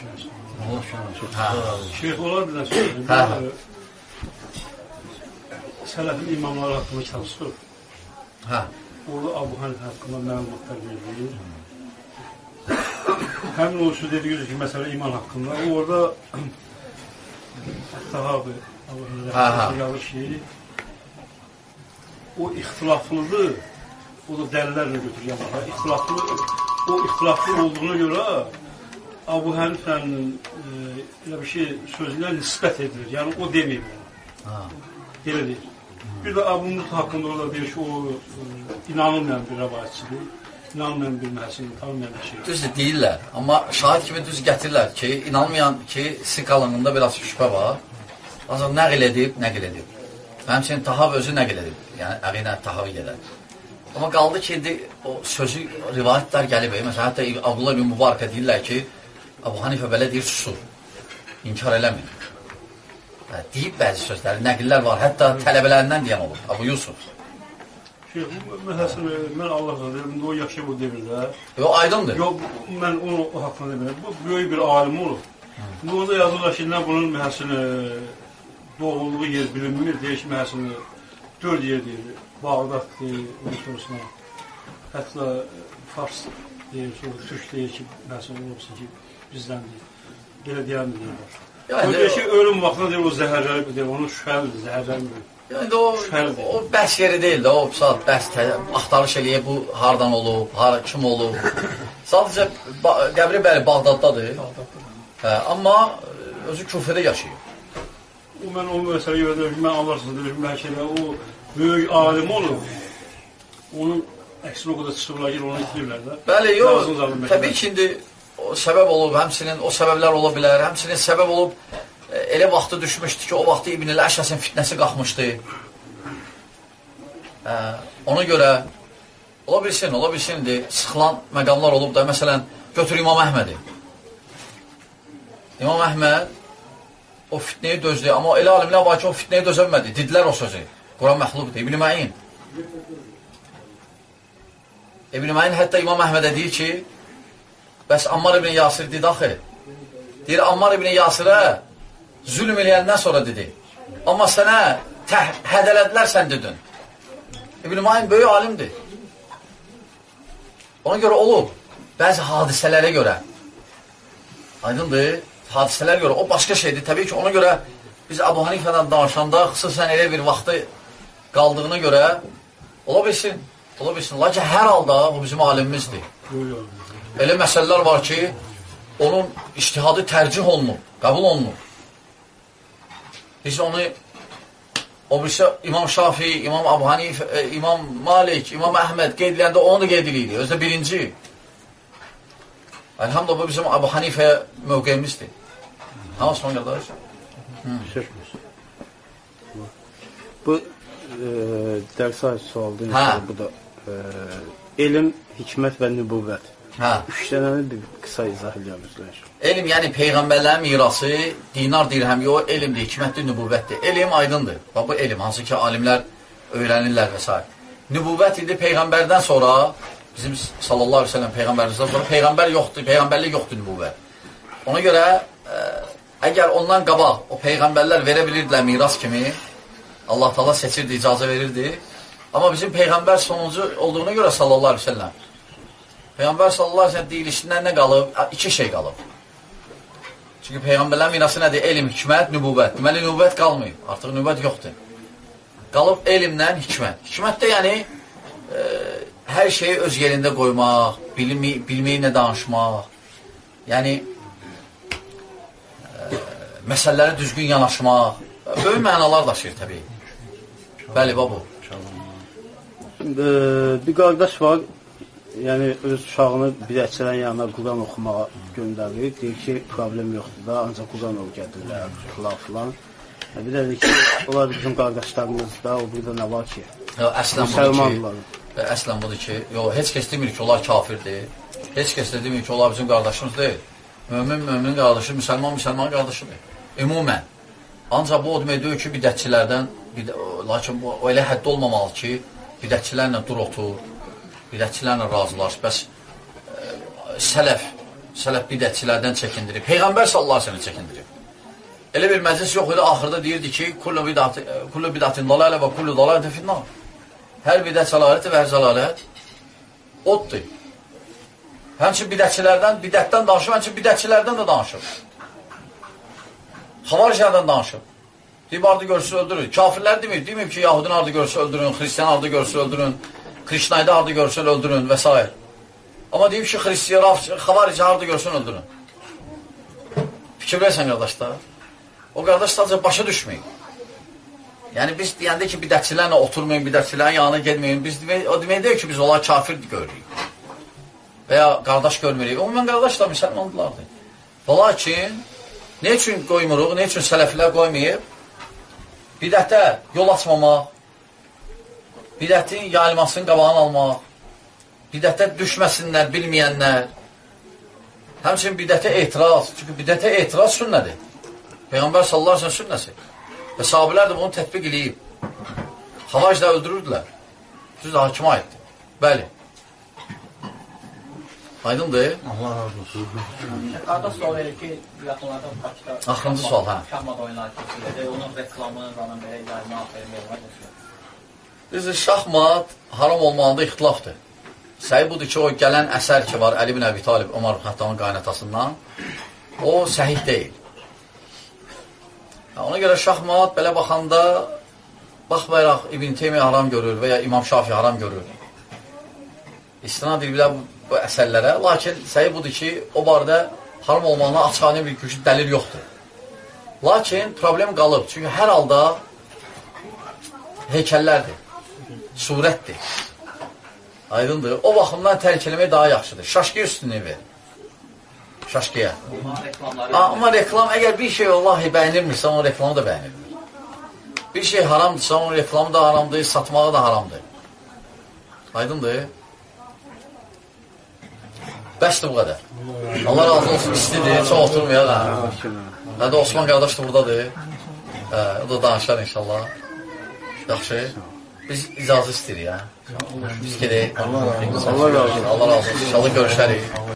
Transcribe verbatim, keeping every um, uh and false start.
Şeyh olar bir də söyləyim. Sələfin imamları haqqında çalışır. Orada Abu Hanifə haqqında məlumatlar verilir. Həmin o söz dediğiniz ki, məsələ iman haqqında. Orada Tahabi Abu Hanifə yazır ki, o ixtilaflıdır. O da dəlillərlə götürüyor. İxtilaflı, o ixtilaflı olduğuna görə Abu Hanifənin e, bir şey sözünə nisbət edilir. Yəni o deməyib ona. Elə deyir. Bir də Abu Mut haqqında orada deyir ki, o e, inanılmayan bir rəvayətçidir. İnanılmayan bir məhsini, tanımayan bir şey. Düzdür, deyirlər. Amma şahid kimi düz gətirirlər ki, inanmayan ki, siqalığında biraz şübhə var. Ancaq nəqil edib, nəqil edib. Həmçinin Tahav özü nəqil edib. Yəni, əqinə Tahavi gedir. Amma qaldı ki, indi o sözü, rivayətlər gəlib. Məsələn, hətta Abdullah bin Mübarəkə deyirlər ki, Abu Hanifə belə deyir, susur. İnkar eləmir. Deyib bəzi sözləri, nəqillər var. Hətta tələbələrindən deyən olur. Abu Yusuf. Şeyh, mən Allah deyirəm, o yaşayıb o devirdə. Yox, aydındır. Yox, mən onu o haqqında demirəm. Bu, böyük bir alim olur. İndi orada yazırlar ki, bunun məhəsini doğulduğu yer bilinmir, deyir ki, məhəsini dörd yer deyir. Bağdatdır, Unutursun. Hətta Fars deyir, sonra Türk deyir ki, məhəsini olubsa ki, bizdən deyir. Belə deyən deyirlər. O deyir ki, ölüm vaxtında deyir, o zəhərləri deyir, onu şübhəlidir, zəhərləri Yəni o, o bəs yeri deyil də, o saat bəs axtarış eləyib, bu hardan olub, har, kim olub. Sadəcə, qəbri bəli, Bağdaddadır. Hə, amma özü küfrədə yaşayır. O, mən o məsələyə görə deyir ki, mən anlarsınız, deyir ki, bəlkə də o böyük alim olub, onun əksinə o qədər çıxırlar, gir, onu itiriblər də. Bəli, yox, təbii ki, indi o səbəb olub, həmsinin o səbəblər ola bilər, həmsinin səbəb olub, elə vaxtı düşmüşdü ki, o vaxtı İbn-i Əşəsin fitnəsi qalxmışdı. Ə, ona görə, ola bilsin, ola bilsindir, sıxılan məqamlar olub da, məsələn, götür İmam Əhmədi. İmam Əhməd o fitnəyi dözdü, amma elə alimlər var ki, o fitnəyi dözəmədi, dedilər o sözü. Quran məxluqdur, İbn-i Məyin. İbn-i Məyin hətta İmam Əhmədə deyir ki, bəs Ammar ibn Yasir dedi axı. Deyir, Ammar ibn Yasirə zülm eləyəndən sonra dedi. Amma sənə hədələdilər, sən dedin. İbn-i Məyin böyük alimdir. Ona görə olub, bəzi hadisələrə görə, aydındır, hadisələrə görə, o başqa şeydir. Təbii ki, ona görə biz Abu Hanifədən danışanda, xüsusən elə bir vaxtı qaldığına görə, ola bilsin, ola bilsin. Lakin hər halda o bizim alimimizdir. Elə məsələlər var ki, onun ictihadı tərcih olunur, qəbul olunur. Biz onu, o birisi İmam Şafii, İmam Abu Hanif, e, İmam Malik, İmam Əhməd qeyd edəndə onu da qeyd edirdi. Özdə birinci. Elhamdülillah, bu bizim Abu Hanifə mövqeyimizdir. Ha, Osman qardaş? Bu e, dərs ayı sualdır. Bu da e, elm, hikmət və nübüvvət. Hə. Üç dənəni bir qısa izah ediyoruz. Elm, yəni Peyğəmbərlərin mirası, dinar, dirhəm, yox, elmdir, hikmətdir, nübüvvətdir. Elm aydındır. Bax, bu elm, hansı ki, alimlər öyrənirlər və s. Nübüvvət idi Peyğəmbərdən sonra, bizim sallallahu aleyhi ve sellem Peyğəmbərimizdən sonra, Peyğəmbər yoxdur, Peyğəmbərlik yoxdur nübüvvət. Ona görə, ə, əgər ondan qabaq o Peyğəmbərlər verə bilirdilər miras kimi, Allah Taala seçirdi, icazə verirdi. Amma bizim Peyğəmbər sonuncu olduğuna görə sallallahu aleyhi ve sellem, Peyğəmbər sallallahu aleyhi ve sellem deyilişindən nə qalıb? İki şey qalıb. Çünki Peyğəmbərlərin mirası nədir? Elm, hikmət, nübüvvət. Deməli, nübüvvət qalmayıb. Artıq nübüvvət yoxdur. Qalıb elmlə hikmət. Hikmət də yəni e, hər şeyi öz yerində qoymaq, bilmi, bilməyinlə danışmaq, yəni e, məsələləri düzgün yanaşmaq, böyük mənalar daşıyır təbii. Bəli, babu. Bir qardaş var, yəni öz uşağını bidətçilərin yanına Quran oxumağa göndərir. Deyir ki, problem yoxdur da, ancaq Quran öyrədirlər, filan. Bir də ki, onlar bizim qardaşlarımız da, o burada nə var ki? Əslən budur ki, əslən budur ki, yox, heç kəs demir ki, onlar kafirdir. Heç kəs də demir ki, onlar bizim qardaşımız deyil. Mömin, mömin qardaşı, müsəlman, müsəlman qardaşıdır. Ümumən. Ancaq bu o demək deyir ki, bidətçilərdən, lakin o elə həddə olmamalı ki, bidətçilərlə dur otur, bidətçilərlə razılaş. Bəs ə, sələf, sələf bidətçilərdən çəkindirib. Peyğəmbər sallallahu əleyhi və səlləm çəkindirib. Elə bir məclis yox idi, axırda deyirdi ki, kullu bid'atin kullu bid'atin dalalə və kullu dalaletin finnar. Hər bidət zəlalətdir və hər zəlalət oddur. Həmçinin bidətçilərdən, bidətdən danışıb, həmçinin bidətçilərdən də danışıb. Xavariclərdən danışıb. Deyib, ardı görsə öldürün. Kafirlər demir, demir ki, Yahudun ardı görsə öldürün, Xristiyan ardı görsə öldürün, Krişnayda ardı görsə öldürün və s. Amma deyib ki, Xristiyan, Xavarici ardı görsən öldürün. Fikir versən, qardaşlar. O qardaş sadəcə başa düşməyin. Yəni, biz deyəndə ki, bidətçilərlə oturmayın, bidətçilərin yanına gedməyin. Biz o demək deyil ki, biz onlar kafir görürük. Və ya qardaş görmürük. Ümumən qardaşlar müsəlmandılardır. Və lakin, ne üçün qoymuruq, ne üçün sələflər qoymayıb? Bidətə yol açmamaq, bidətin yayılmasının qabağını almaq, bidətə düşməsinlər, bilməyənlər, həmçinin bidətə etiraz, çünki bidətə etiraz sünnədir. Peyğəmbər sallallahu əleyhi və səlləm sünnəsi. Və sahabilər də bunu tətbiq edib. Xavariclər öldürürdülər. Düz də hakimə aiddir. Bəli. Aydındır? Allah razı olsun. Qardaş sual verir ki, yaxınlarda Bakıda Axırıncı sual, hə. şahmat oyunları keçiriləcək, onun reklamını falan belə yaymaq, vermək var. Düzdür, şahmat haram olmağında ixtilafdır. Səhi budur ki, o gələn əsər ki var, Əli ibn Əbi Talib, Ömər Xəttanın qaynatasından, o səhih deyil. Ona görə şahmat belə baxanda, baxmayaraq İbn Teymiyyə haram görür və ya İmam Şafi haram görür. İstinad ediblər bu, bu əsərlərə, lakin səhih budur ki, o barədə haram olmağına açıqanə bir güclü dəlil yoxdur. Lakin problem qalıb, çünki hər halda heykəllərdir, surətdir. Aydındır. O baxımdan tərk eləmək daha yaxşıdır. Şaşqıya üstünlüyü verir. Şaşqıya. Amma reklam, əgər bir şey vallahi bəyənilmirsə, onun reklamı da bəyənilir. Bir şey haramdırsa, onun reklamı da haramdır, satmağı da haramdır. Aydındır. Bəsdir bu qədər. Allah razı olsun, istidir, çox oturmayaq. Hədə Osman qardaş da buradadır. O da danışar inşallah. Yaxşı. Biz icazı istəyirik, ya. Biz gedək. Allah razı olsun. Allah razı olsun. İnşallah görüşərik.